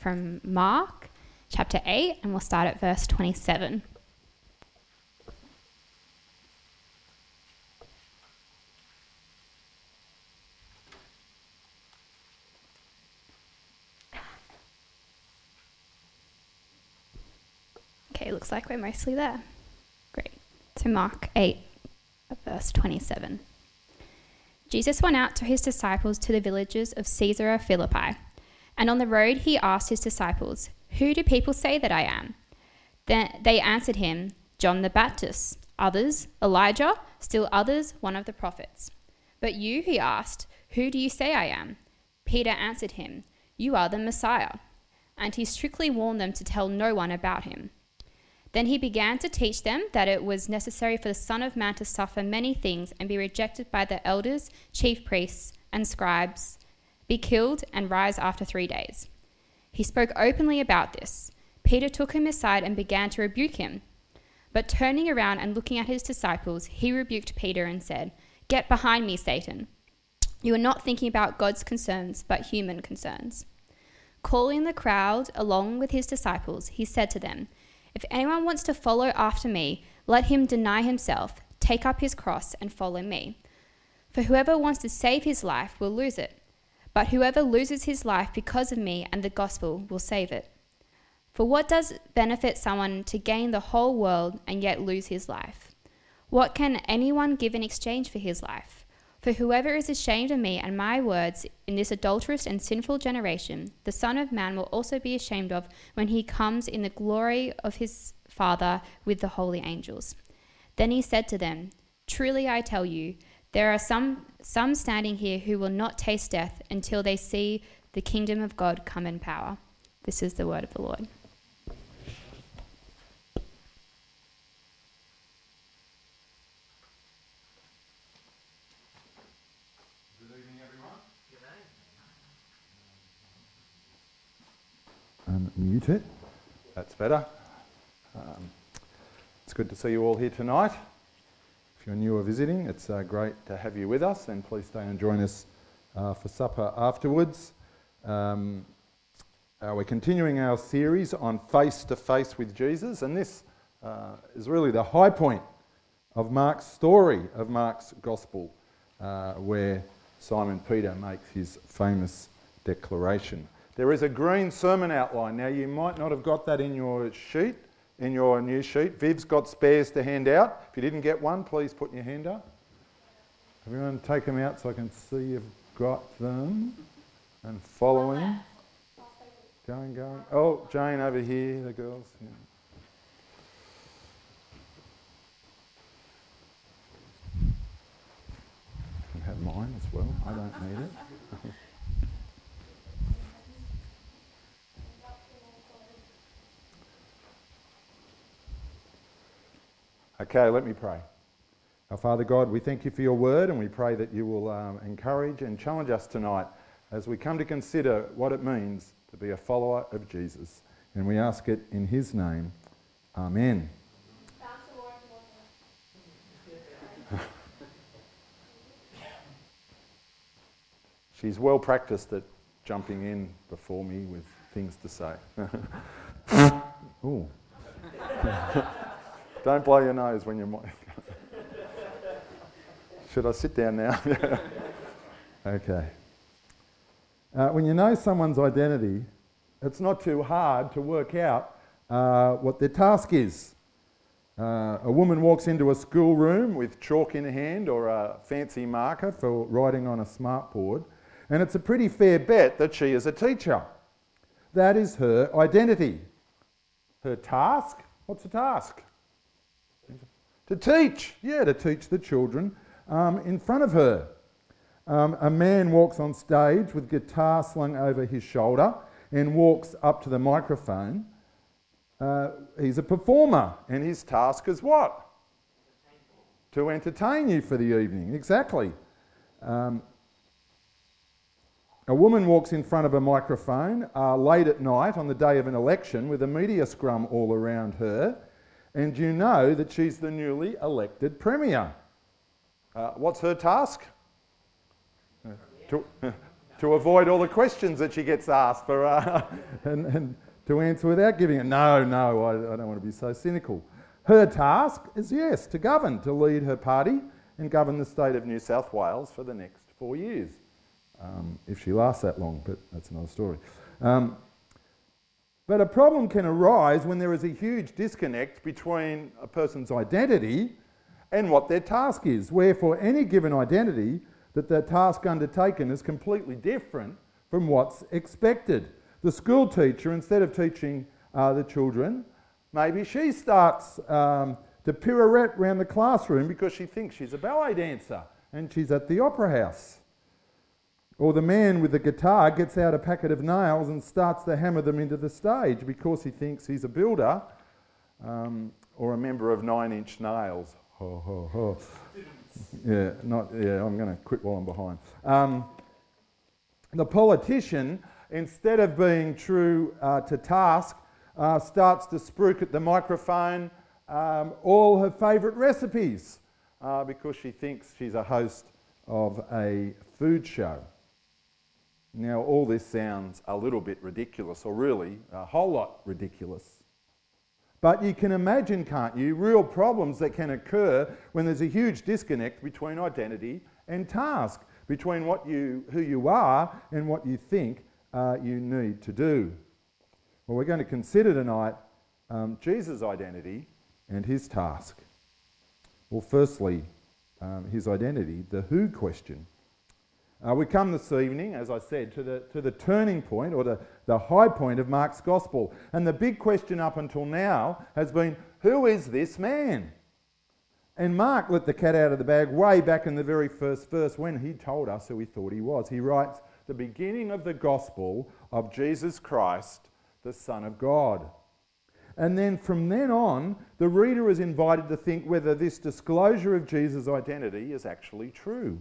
from Mark chapter 8, and we'll start at verse 27. Okay, looks like we're mostly there. Great. So Mark 8, verse 27. Jesus went out to his disciples to the villages of Caesarea Philippi, and on the road he asked his disciples, "Who do people say that I am?" Then they answered him, "John the Baptist, others, Elijah, still others, one of the prophets." "But you," he asked, "who do you say I am?" Peter answered him, "You are the Messiah." And he strictly warned them to tell no one about him. Then he began to teach them that it was necessary for the Son of Man to suffer many things and be rejected by the elders, chief priests, and scribes, be killed, and rise after 3 days. He spoke openly about this. Peter took him aside and began to rebuke him. But turning around and looking at his disciples, he rebuked Peter and said, "Get behind me, Satan. You are not thinking about God's concerns, but human concerns." Calling the crowd along with his disciples, he said to them, "If anyone wants to follow after me, let him deny himself, take up his cross, and follow me. For whoever wants to save his life will lose it, but whoever loses his life because of me and the gospel will save it. For what does it benefit someone to gain the whole world and yet lose his life? What can anyone give in exchange for his life? For whoever is ashamed of me and my words in this adulterous and sinful generation, the Son of Man will also be ashamed of when he comes in the glory of his Father with the holy angels." Then he said to them, "Truly I tell you, there are some standing here who will not taste death until they see the kingdom of God come in power." This is the word of the Lord. Mute it. That's better. It's good to see you all here tonight. If you're new or visiting, it's great to have you with us, and please stay and join us for supper afterwards. We're continuing our series on Face to Face with Jesus, and this is really the high point of Mark's story, of Mark's Gospel, where Simon Peter makes his famous declaration. There is a green sermon outline. Now, you might not have got that in your sheet, in your news sheet. Viv's got spares to hand out. If you didn't get one, please put your hand up. Everyone take them out so I can see you've got them. And following. Going. Oh, Jane over here, the girls. Yeah. I can have mine as well. I don't need it. Okay, let me pray. Our Father God, we thank you for your word, and we pray that you will encourage and challenge us tonight as we come to consider what it means to be a follower of Jesus. And we ask it in his name. Amen. She's well practiced at jumping in before me with things to say. Ooh. Don't blow your nose when you're... Should I sit down now? Okay. When you know someone's identity, it's not too hard to work out what their task is. A woman walks into a schoolroom with chalk in hand or a fancy marker for writing on a smartboard, and it's a pretty fair bet that she is a teacher. That is her identity. Her task? What's the task? To teach. Yeah, to teach the children in front of her. A man walks on stage with guitar slung over his shoulder and walks up to the microphone. He's a performer, and his task is what? To entertain you for the evening. Exactly. A woman walks in front of a microphone late at night on the day of an election with a media scrum all around her, and you know that she's the newly elected Premier. What's her task? to avoid all the questions that she gets asked for, and to answer without giving it. No, I don't want to be so cynical. Her task is, yes, to govern, to lead her party and govern the state of New South Wales for the next 4 years. If she lasts that long, but that's another story. But a problem can arise when there is a huge disconnect between a person's identity and what their task is, where for any given identity, that the task undertaken is completely different from what's expected. The school teacher, instead of teaching the children, maybe she starts to pirouette around the classroom because she thinks she's a ballet dancer and she's at the opera house. Or the man with the guitar gets out a packet of nails and starts to hammer them into the stage because he thinks he's a builder or a member of 9 Inch Nails. Ho, ho, ho. I'm going to quit while I'm behind. The politician, instead of being true to task, starts to spruik at the microphone all her favourite recipes because she thinks she's a host of a food show. Now, all this sounds a little bit ridiculous, or really a whole lot ridiculous. But you can imagine, can't you, real problems that can occur when there's a huge disconnect between identity and task, between who you are and what you think you need to do. Well, we're going to consider tonight Jesus' identity and his task. Well, firstly, his identity, the who question. We come this evening, as I said, to the turning point, or the high point of Mark's Gospel. And the big question up until now has been, who is this man? And Mark let the cat out of the bag way back in the very first verse when he told us who he thought he was. He writes, the beginning of the Gospel of Jesus Christ, the Son of God. And then from then on, the reader is invited to think whether this disclosure of Jesus' identity is actually true.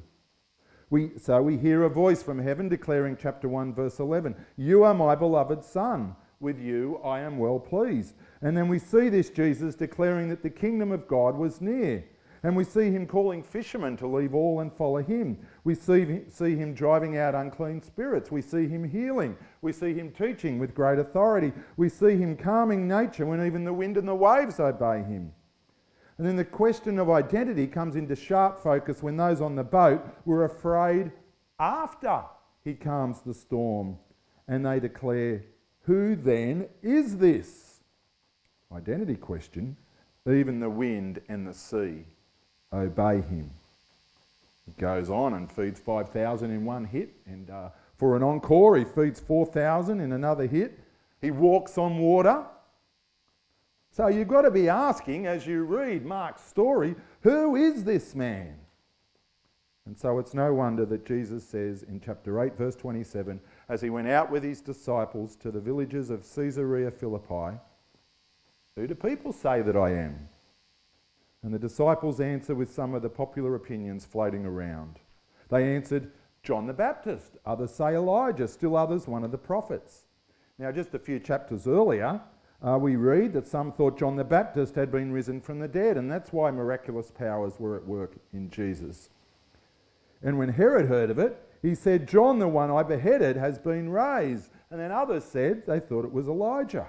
So we hear a voice from heaven declaring, chapter 1, verse 11, "You are my beloved Son. With you I am well pleased." And then we see this Jesus declaring that the kingdom of God was near. And we see him calling fishermen to leave all and follow him. We see him driving out unclean spirits. We see him healing. We see him teaching with great authority. We see him calming nature when even the wind and the waves obey him. And then the question of identity comes into sharp focus when those on the boat were afraid after he calms the storm. And they declare, who then is this? Identity question. Even the wind and the sea obey him. He goes on and feeds 5,000 in one hit. And for an encore, he feeds 4,000 in another hit. He walks on water. So you've got to be asking, as you read Mark's story, who is this man? And so it's no wonder that Jesus says in chapter 8, verse 27, as he went out with his disciples to the villages of Caesarea Philippi, who do people say that I am? And the disciples answer with some of the popular opinions floating around. They answered, John the Baptist. Others say Elijah. Still others, one of the prophets. Now, just a few chapters earlier, we read that some thought John the Baptist had been risen from the dead, and that's why miraculous powers were at work in Jesus. And when Herod heard of it, he said, John, the one I beheaded, has been raised. And then others said they thought it was Elijah.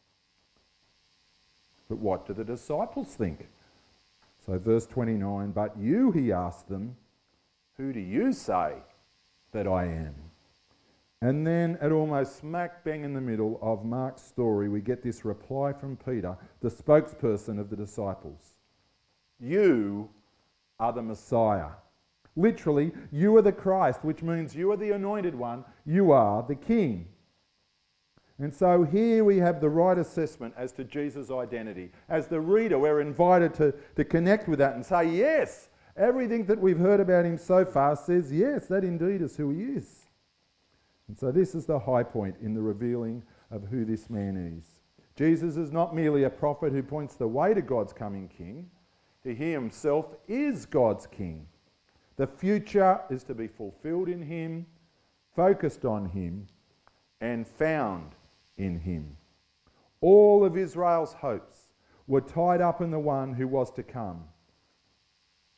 But what do the disciples think? So verse 29, but you, he asked them, who do you say that I am? And then at almost smack bang in the middle of Mark's story, we get this reply from Peter, the spokesperson of the disciples. You are the Messiah. Literally, you are the Christ, which means you are the anointed one, you are the King. And so here we have the right assessment as to Jesus' identity. As the reader, we're invited to connect with that and say, yes, everything that we've heard about him so far says, yes, that indeed is who he is. And so this is the high point in the revealing of who this man is. Jesus is not merely a prophet who points the way to God's coming king. He himself is God's king. The future is to be fulfilled in him, focused on him, and found in him. All of Israel's hopes were tied up in the one who was to come.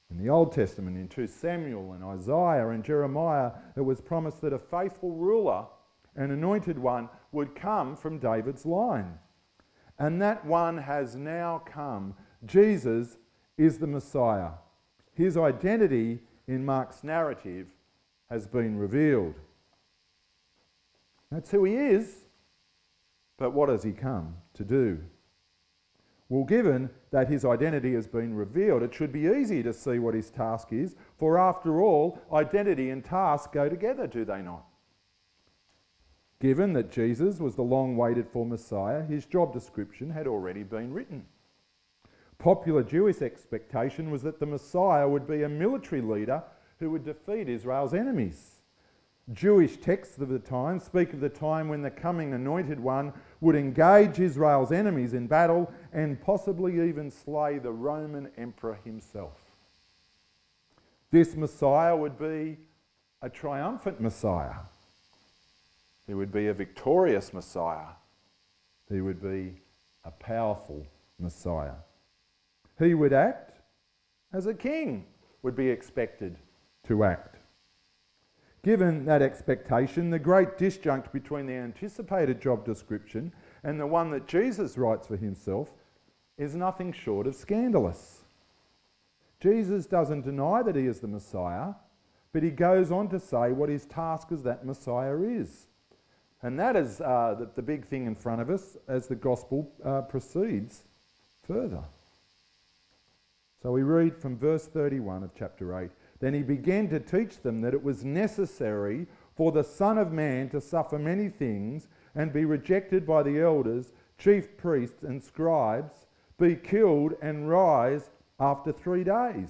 In the Old Testament, in 2 Samuel and Isaiah and Jeremiah, it was promised that a faithful ruler, an anointed one, would come from David's line. And that one has now come. Jesus is the Messiah. His identity in Mark's narrative has been revealed. That's who he is. But what has he come to do? Well, given that his identity has been revealed, it should be easy to see what his task is, for after all, identity and task go together, do they not? Given that Jesus was the long-waited for Messiah, his job description had already been written. Popular Jewish expectation was that the Messiah would be a military leader who would defeat Israel's enemies. Jewish texts of the time speak of the time when the coming anointed one would engage Israel's enemies in battle and possibly even slay the Roman emperor himself. This Messiah would be a triumphant Messiah. He would be a victorious Messiah. He would be a powerful Messiah. He would act as a king would be expected to act. Given that expectation, the great disjunct between the anticipated job description and the one that Jesus writes for himself is nothing short of scandalous. Jesus doesn't deny that he is the Messiah, but he goes on to say what his task as that Messiah is. And that is the big thing in front of us as the gospel proceeds further. So we read from verse 31 of chapter 8. Then he began to teach them that it was necessary for the Son of Man to suffer many things and be rejected by the elders, chief priests and scribes, be killed and rise after 3 days.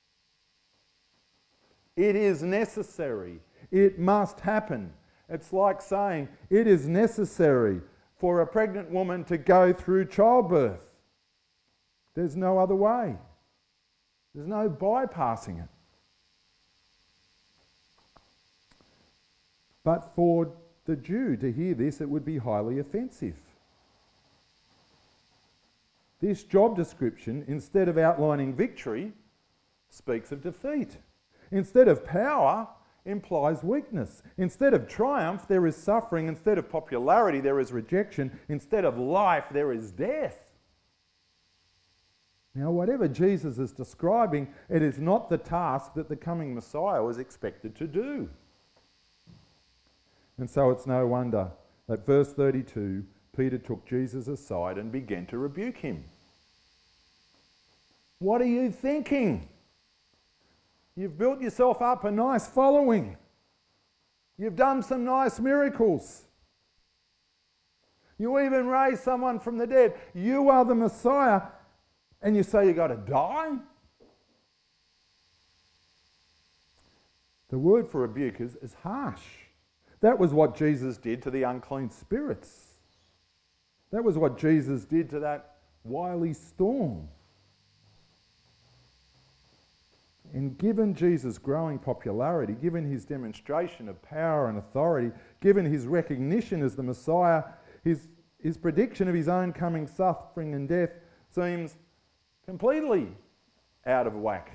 It is necessary. It must happen. It's like saying it is necessary for a pregnant woman to go through childbirth. There's no other way. There's no bypassing it. But for the Jew to hear this, it would be highly offensive. This job description, instead of outlining victory, speaks of defeat. Instead of power, implies weakness. Instead of triumph, there is suffering. Instead of popularity, there is rejection. Instead of life, there is death. Now, whatever Jesus is describing, it is not the task that the coming Messiah was expected to do. And so it's no wonder that verse 32, Peter took Jesus aside and began to rebuke him. What are you thinking? You've built yourself up a nice following. You've done some nice miracles. You even raised someone from the dead. You are the Messiah, and you say you got to die? The word for rebuke is harsh. That was what Jesus did to the unclean spirits. That was what Jesus did to that wily storm. And given Jesus' growing popularity, given his demonstration of power and authority, given his recognition as the Messiah, his prediction of his own coming suffering and death seems completely out of whack.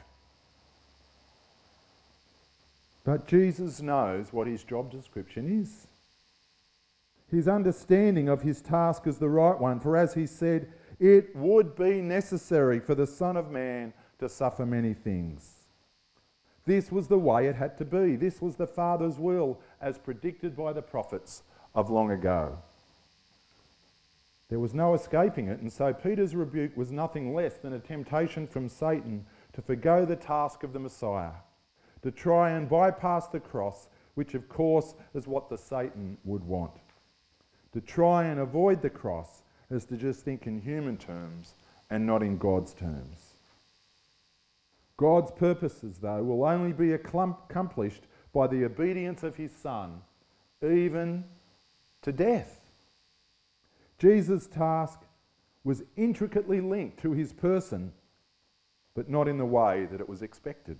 But Jesus knows what his job description is. His understanding of his task is the right one, for as he said, it would be necessary for the Son of Man to suffer many things. This was the way it had to be. This was the Father's will as predicted by the prophets of long ago. There was no escaping it, and so Peter's rebuke was nothing less than a temptation from Satan to forgo the task of the Messiah, to try and bypass the cross, which of course is what the Satan would want. To try and avoid the cross is to just think in human terms and not in God's terms. God's purposes, though, will only be accomplished by the obedience of his Son, even to death. Jesus' task was intricately linked to his person, but not in the way that it was expected.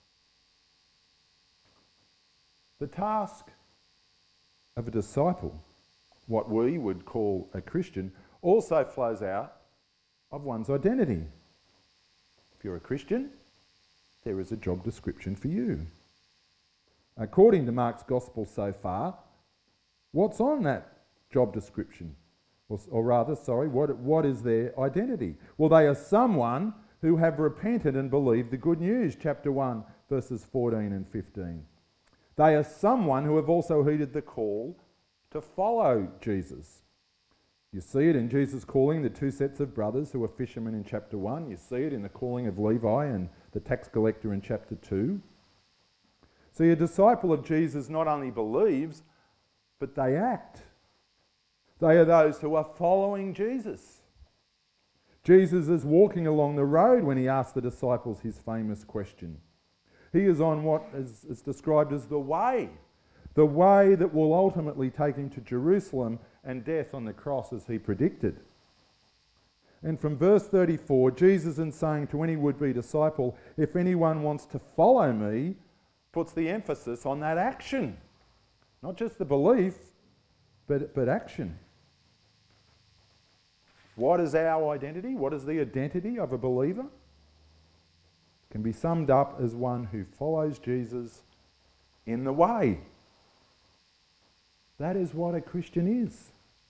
The task of a disciple, what we would call a Christian, also flows out of one's identity. If you're a Christian, there is a job description for you. According to Mark's Gospel so far, what's on that job description? What is their identity? Well, they are someone who have repented and believed the good news, chapter 1, verses 14 and 15. They are someone who have also heeded the call to follow Jesus. You see it in Jesus calling the two sets of brothers who were fishermen in chapter 1. You see it in the calling of Levi and the tax collector in chapter 2. See, a disciple of Jesus not only believes, but they act. They are those who are following Jesus. Jesus is walking along the road when he asks the disciples his famous question. He is on what is described as the way that will ultimately take him to Jerusalem and death on the cross as he predicted. And from verse 34, Jesus is saying to any would-be disciple, if anyone wants to follow me, puts the emphasis on that action. Not just the belief, but action. What is our identity? What is the identity of a believer? It can be summed up as one who follows Jesus in the way. That is what a Christian is.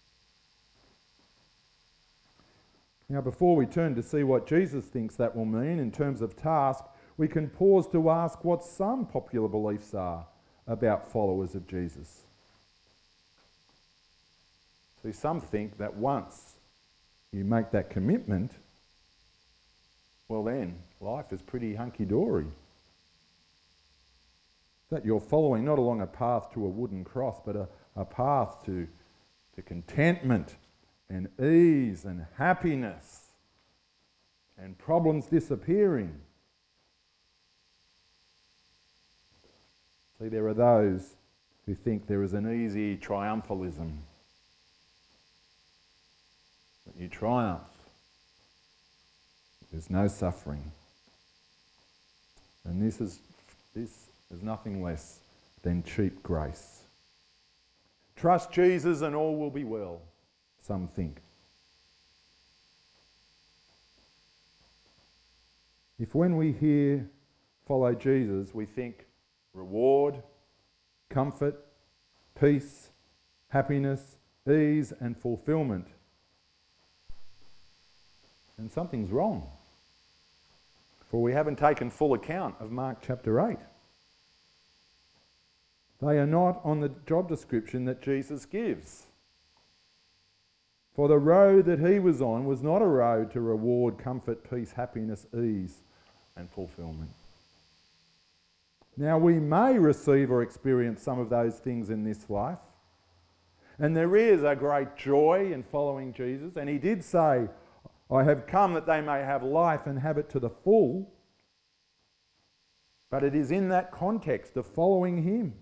Now, before we turn to see what Jesus thinks that will mean in terms of task, we can pause to ask what some popular beliefs are about followers of Jesus. See, some think that once you make that commitment, well then, life is pretty hunky-dory. That you're following not along a path to a wooden cross, but a path to contentment and ease and happiness and problems disappearing. See, there are those who think there is an easy triumphalism. That you triumph. There's no suffering. And this is nothing less than cheap grace. Trust Jesus and all will be well, some think. If when we hear follow Jesus, we think reward, comfort, peace, happiness, ease and fulfillment, then something's wrong. For we haven't taken full account of Mark chapter 8. They are not on the job description that Jesus gives. For the road that he was on was not a road to reward, comfort, peace, happiness, ease and fulfillment. Now we may receive or experience some of those things in this life. And there is a great joy in following Jesus. And he did say, I have come that they may have life and have it to the full. But it is in that context of following him.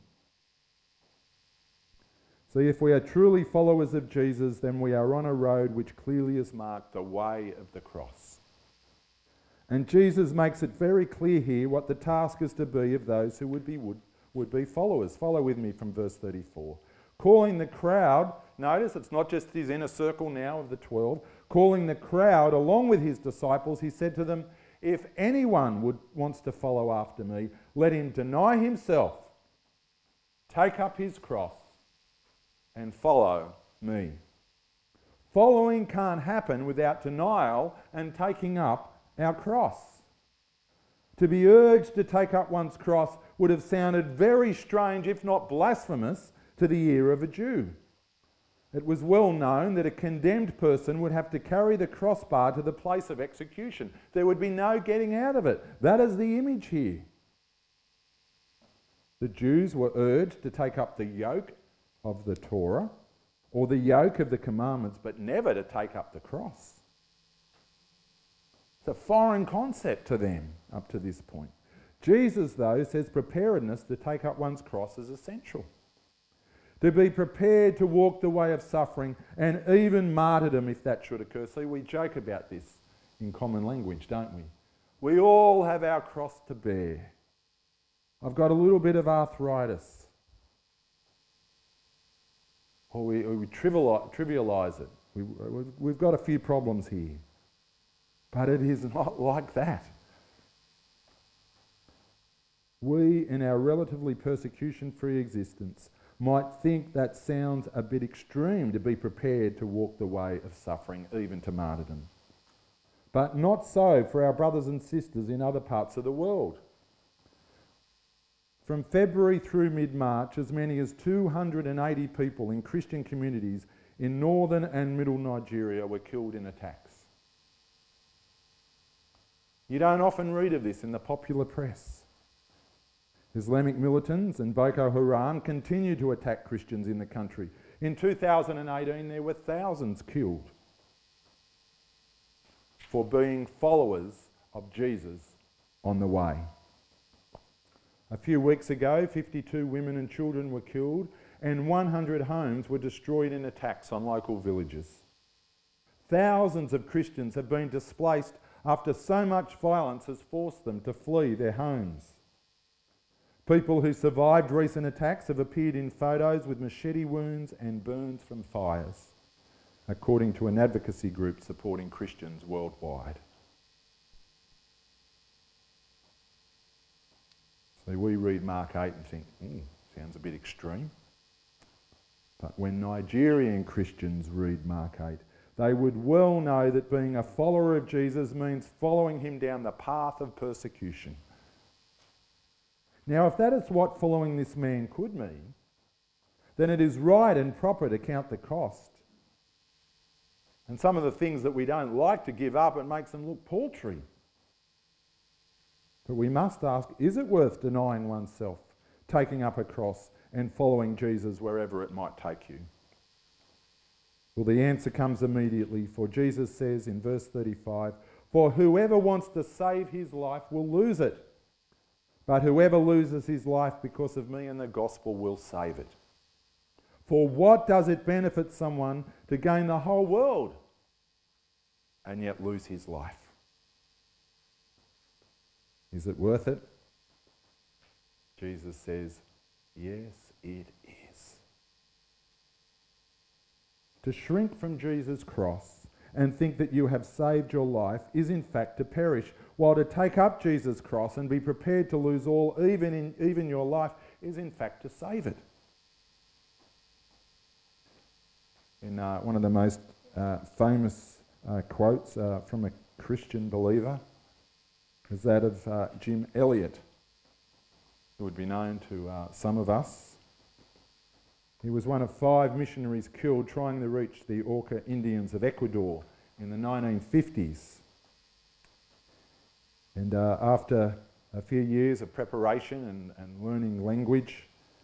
See, if we are truly followers of Jesus, then we are on a road which clearly is marked the way of the cross. And Jesus makes it very clear here what the task is to be of those who would be followers. Follow with me from verse 34. Calling the crowd, notice it's not just his inner circle now of the 12, calling the crowd along with his disciples, he said to them, if anyone wants to follow after me, let him deny himself, take up his cross, and follow me. Following can't happen without denial and taking up our cross. To be urged to take up one's cross would have sounded very strange, if not blasphemous, to the ear of a Jew. It was well known that a condemned person would have to carry the crossbar to the place of execution. There would be no getting out of it. That is the image here. The Jews were urged to take up the yoke of the Torah or the yoke of the commandments, but never to take up the cross. It's a foreign concept to them up to this point. Jesus, though, says preparedness to take up one's cross is essential. To be prepared to walk the way of suffering and even martyrdom if that should occur. See, we joke about this in common language, don't we? We all have our cross to bear. I've got a little bit of arthritis. Or we trivialise it. We've got a few problems here. But it is not like that. we, in our relatively persecution-free existence, might think that sounds a bit extreme to be prepared to walk the way of suffering, even to martyrdom. But not so for our brothers and sisters in other parts of the world. From February through mid-March, as many as 280 people in Christian communities in northern and middle Nigeria were killed in attacks. You don't often read of this in the popular press. Islamic militants and Boko Haram continue to attack Christians in the country. In 2018, there were thousands killed for being followers of Jesus on the way. A few weeks ago, 52 women and children were killed and 100 homes were destroyed in attacks on local villages. Thousands of Christians have been displaced after so much violence has forced them to flee their homes. People who survived recent attacks have appeared in photos with machete wounds and burns from fires, according to an advocacy group supporting Christians worldwide. So we read Mark 8 and think, sounds a bit extreme. But when Nigerian Christians read Mark 8, they would well know that being a follower of Jesus means following him down the path of persecution. Now, if that is what following this man could mean, then it is right and proper to count the cost. And some of the things that we don't like to give up, it makes them look paltry. But we must ask, is it worth denying oneself, taking up a cross and following Jesus wherever it might take you? Well, the answer comes immediately, for Jesus says in verse 35, "For whoever wants to save his life will lose it. But whoever loses his life because of me and the gospel will save it. For what does it benefit someone to gain the whole world and yet lose his life? Is it worth it?" Jesus says, yes, it is. To shrink from Jesus' cross and think that you have saved your life is in fact to perish, while to take up Jesus' cross and be prepared to lose all, even your life, is in fact to save it. In one of the most famous quotes from a Christian believer is that of Jim Elliot, who would be known to some of us. He was one of 5 missionaries killed trying to reach the Auca Indians of Ecuador in the 1950s. And after a few years of preparation and learning language,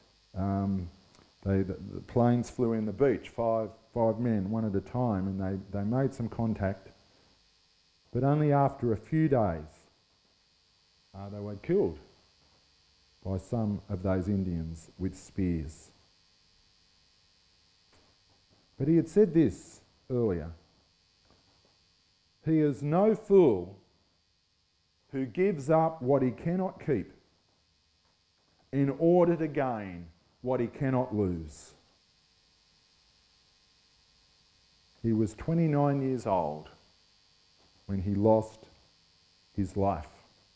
the planes flew in the beach, five men, one at a time, and they made some contact. But only after a few days, they were killed by some of those Indians with spears. But he had said this earlier: "He is no fool who gives up what he cannot keep in order to gain what he cannot lose." He was 29 years old when he lost his life.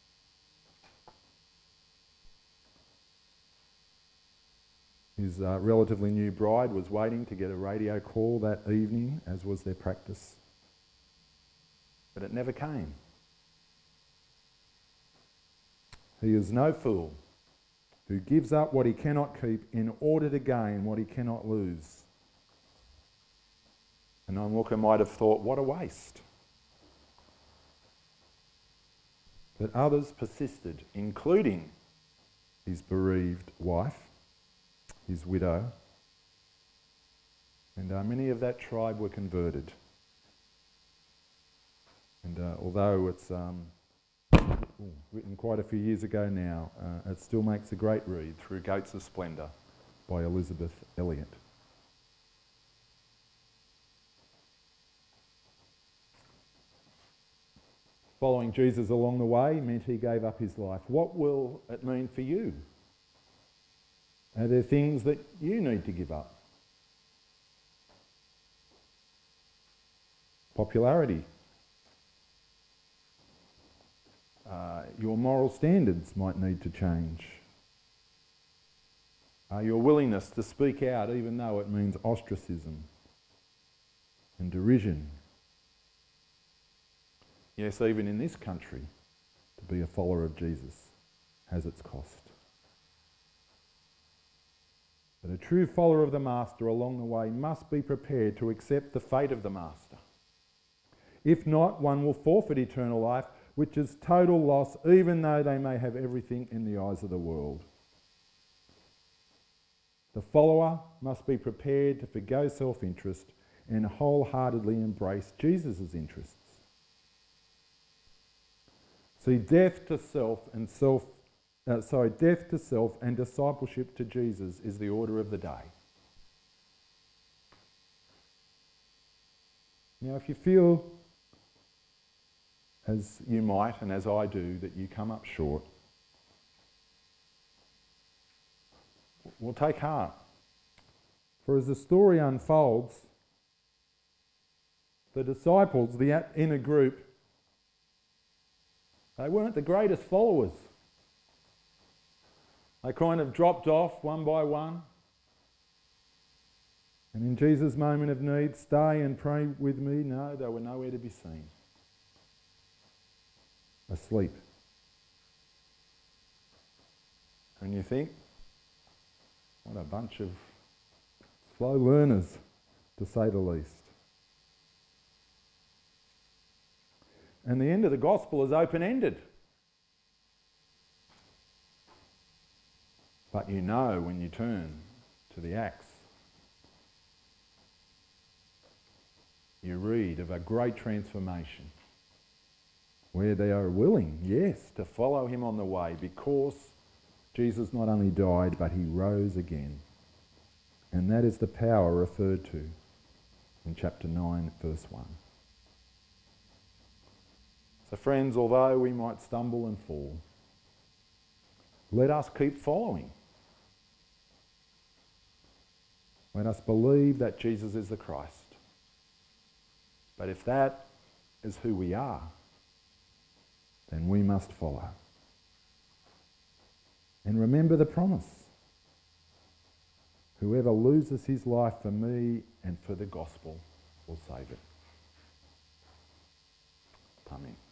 His relatively new bride was waiting to get a radio call that evening, as was their practice. But it never came. He is no fool who gives up what he cannot keep in order to gain what he cannot lose. And Onwuka might have thought, what a waste. But others persisted, including his bereaved wife, his widow, and many of that tribe were converted. And although it's written quite a few years ago now, it still makes a great read, Through Gates of Splendour by Elizabeth Elliot. Following Jesus along the way meant he gave up his life. What will it mean for you? Are there things that you need to give up? Popularity. your moral standards might need to change. Your willingness to speak out even though it means ostracism and derision. Yes, even in this country, to be a follower of Jesus has its cost. But a true follower of the Master along the way must be prepared to accept the fate of the Master. If not, one will forfeit eternal life, which is total loss, even though they may have everything in the eyes of the world. The follower must be prepared to forgo self-interest and wholeheartedly embrace Jesus' interests. See, death to self and discipleship to Jesus is the order of the day. Now, if you feel, as you might and as I do, that you come up short, well, take heart. For as the story unfolds, the disciples, the inner group, they weren't the greatest followers. They kind of dropped off one by one. And in Jesus' moment of need, stay and pray with me. No, they were nowhere to be seen. Asleep. And you think, what a bunch of slow learners, to say the least. And the end of the gospel is open-ended. But you know when you turn to the Acts, you read of a great transformation where they are willing, yes, to follow him on the way because Jesus not only died, but he rose again. And that is the power referred to in chapter 9, verse 1. So friends, although we might stumble and fall, let us keep following. Let us believe that Jesus is the Christ. But if that is who we are, then we must follow. And remember the promise. Whoever loses his life for me and for the gospel will save it. Amen.